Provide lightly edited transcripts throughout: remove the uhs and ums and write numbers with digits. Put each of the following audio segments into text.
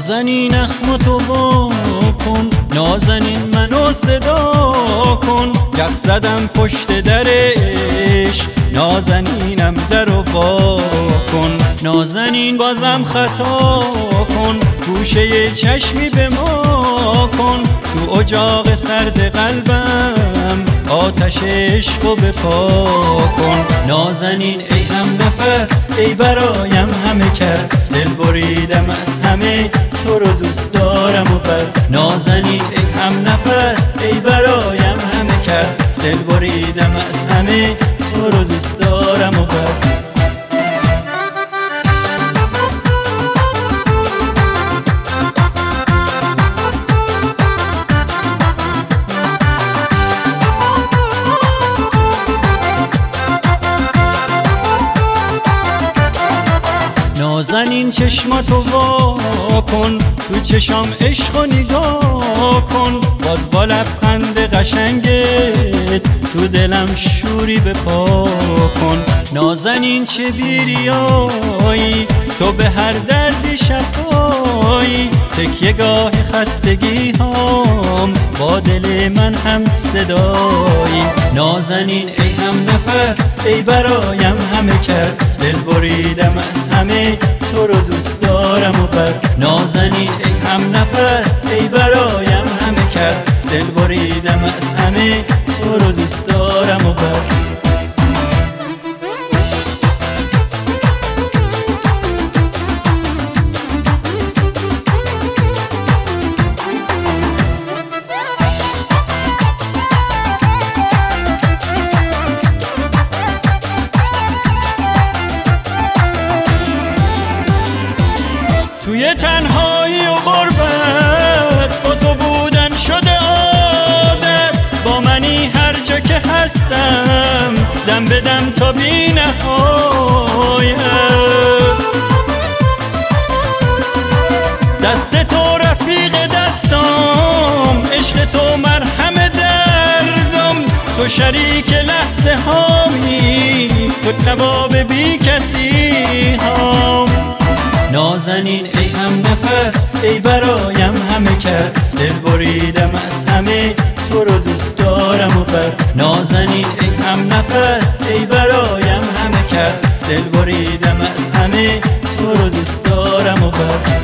نازنین اخم تو وا کن، نازنین منو صدا کن. گپ زدم پشت درش، نازنینم درو وا کن. نازنین بازم خطا کن، گوشه چشمی به ما کن. تو اجاق سرد قلبم آتش عشقو بپا کن. نازنین ای هم نفس، ای برایم همه کس. دل بریدم از همه، تو رو دوست دارم و بس. نازنین ای هم نفس، ای برایم همه کس. دل بریدم از همه، تو رو دوست دارم و بس. نازنین چشماتو وا کن، تو چشام عشقو نگاه کن. باز با لبخند قشنگت تو دلم شوری بپا کن. نازنین چه بیریایی، تو به هر دردی شفایی. تکیه گاه خستگی هام، با دل من هم صدایی. نازنین ای هم نفس، ای برایم همه کس. دل بریدم از همه، تو رو دوست دارم و بس. نازنین ای هم نفس، ای برایم همه کس. دل بریدم از همه، تو رو دوست دارم و بس. توی تنهایی و غربت، با تو بودن شده عادت. با منی هر جا که هستم، دم به دم تا بی نهایت. دست تو رفیق دستام، عشق تو مرهم دردم. تو شریک لحظه هامی، تو کباب بی کسی هام. نازنین ای هم نفس، ای برایم همه کس. دل بریدم از همه، تو رو دوست دارم و بس. نازنین ای هم نفس، ای برایم همه کس. دل بریدم از همه، تو رو دوست دارم و بس.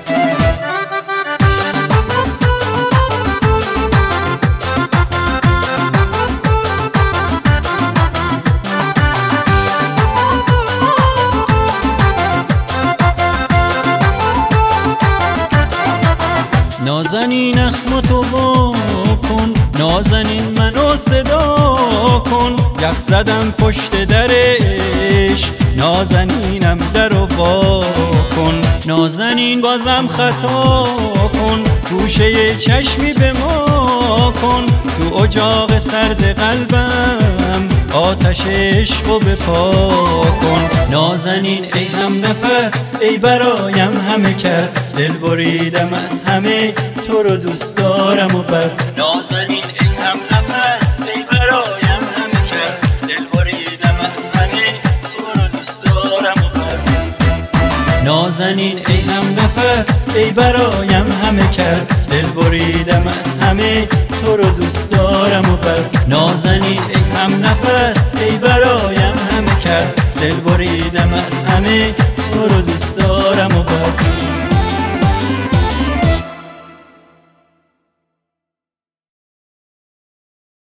نازنین اخم تو وا کن، نازنین منو صدا کن. گپ زدم پشت درش، نازنینم درو وا کن. نازنین بازم خطا کن، گوشه چشمی به ما کن. تو اجاق سرد قلبم آتش عشقو بپا کن. نازنین ای هم نفس، ای برایم همه کس. دل بریدم از همه، تو رو دوست دارم و بس. نازنین ای هم نفس، ای برایم همه کس. دل بریدم از همه، تو رو دوست دارم و بس. نازنین ای هم نفس، ای برایم همه کس. دل بریدم از همه، تو رو دوست دارم و بس. نازنین ای هم نفس، ای برایم همه کس. دل بریدم از همه، تو رو دوست دارم و بس.